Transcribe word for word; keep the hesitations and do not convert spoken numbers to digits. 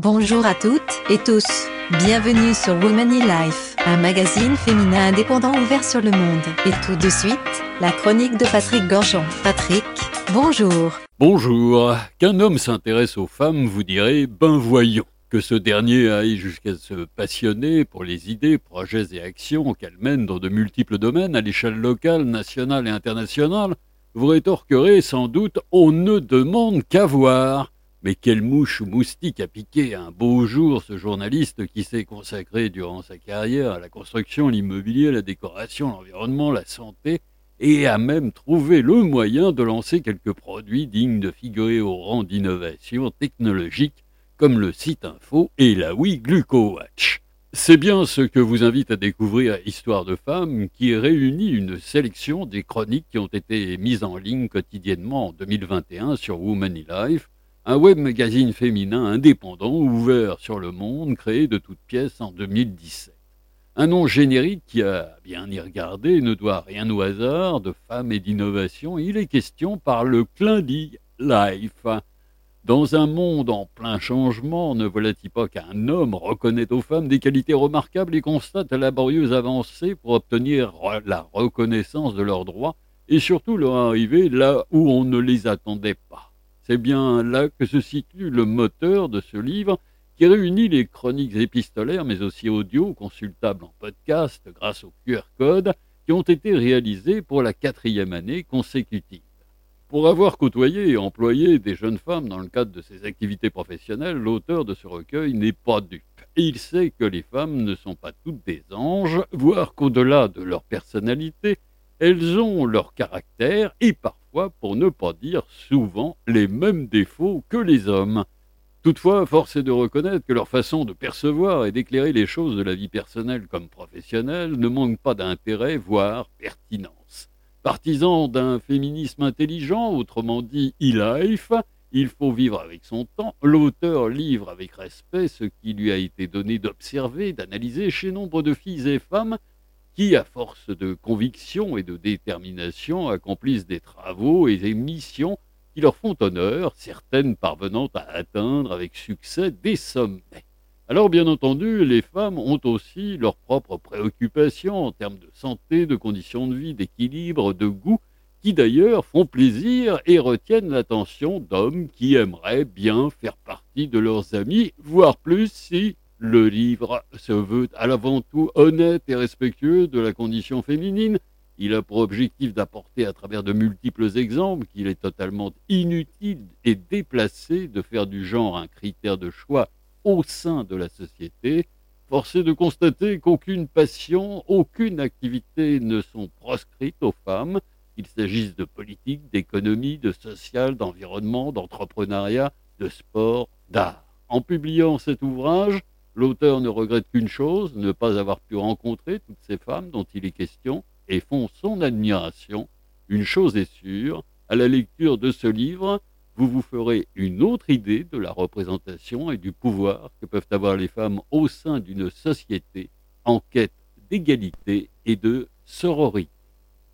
Bonjour à toutes et tous, bienvenue sur Womanly Life, un magazine féminin indépendant ouvert sur le monde. Et tout de suite, la chronique de Patrick Gorgeon. Patrick, bonjour. Bonjour. Qu'un homme s'intéresse aux femmes, vous direz, ben voyons. Que ce dernier aille jusqu'à se passionner pour les idées, projets et actions qu'elle mène dans de multiples domaines à l'échelle locale, nationale et internationale, vous rétorquerez sans doute « on ne demande qu'à voir ». Mais quelle mouche ou moustique a piqué un beau jour ce journaliste qui s'est consacré durant sa carrière à la construction, l'immobilier, la décoration, l'environnement, la santé, et a même trouvé le moyen de lancer quelques produits dignes de figurer au rang d'innovation technologique comme le site info et la Wii GlucoWatch. C'est bien ce que vous invite à découvrir Histoire de femmes, qui réunit une sélection des chroniques qui ont été mises en ligne quotidiennement en deux mille vingt et un sur Womanly Life, un web magazine féminin indépendant ouvert sur le monde, créé de toutes pièces en deux mille dix-sept. Un nom générique qui, à bien y regarder, ne doit rien au hasard, de femmes et d'innovation. Il est question par le clin d'œil Life. Dans un monde en plein changement, ne voilà-t-il pas qu'un homme reconnaît aux femmes des qualités remarquables et constate la laborieuse avancée pour obtenir la reconnaissance de leurs droits et surtout leur arriver là où on ne les attendait pas. C'est bien là que se situe le moteur de ce livre qui réunit les chroniques épistolaires mais aussi audio consultables en podcast grâce au Q R code qui ont été réalisés pour la quatrième année consécutive. Pour avoir côtoyé et employé des jeunes femmes dans le cadre de ses activités professionnelles, l'auteur de ce recueil n'est pas dupe. Et il sait que les femmes ne sont pas toutes des anges, voire qu'au-delà de leur personnalité, elles ont leur caractère et parfois, pour ne pas dire souvent, les mêmes défauts que les hommes. Toutefois, force est de reconnaître que leur façon de percevoir et d'éclairer les choses de la vie personnelle comme professionnelle ne manque pas d'intérêt, voire pertinence. Partisan d'un féminisme intelligent, autrement dit e-life, il faut vivre avec son temps, l'auteur livre avec respect ce qui lui a été donné d'observer, d'analyser chez nombre de filles et femmes qui, à force de conviction et de détermination, accomplissent des travaux et des missions qui leur font honneur, certaines parvenant à atteindre avec succès des sommets. Alors, bien entendu, les femmes ont aussi leurs propres préoccupations en termes de santé, de conditions de vie, d'équilibre, de goût, qui d'ailleurs font plaisir et retiennent l'attention d'hommes qui aimeraient bien faire partie de leurs amis, voire plus si le livre se veut à l'avant tout honnête et respectueux de la condition féminine. Il a pour objectif d'apporter à travers de multiples exemples qu'il est totalement inutile et déplacé de faire du genre un critère de choix au sein de la société. Force est de constater qu'aucune passion, aucune activité ne sont proscrites aux femmes, qu'il s'agisse de politique, d'économie, de social, d'environnement, d'entrepreneuriat, de sport, d'art. En publiant cet ouvrage, l'auteur ne regrette qu'une chose, ne pas avoir pu rencontrer toutes ces femmes dont il est question et font son admiration. Une chose est sûre, à la lecture de ce livre, vous vous ferez une autre idée de la représentation et du pouvoir que peuvent avoir les femmes au sein d'une société en quête d'égalité et de sororité.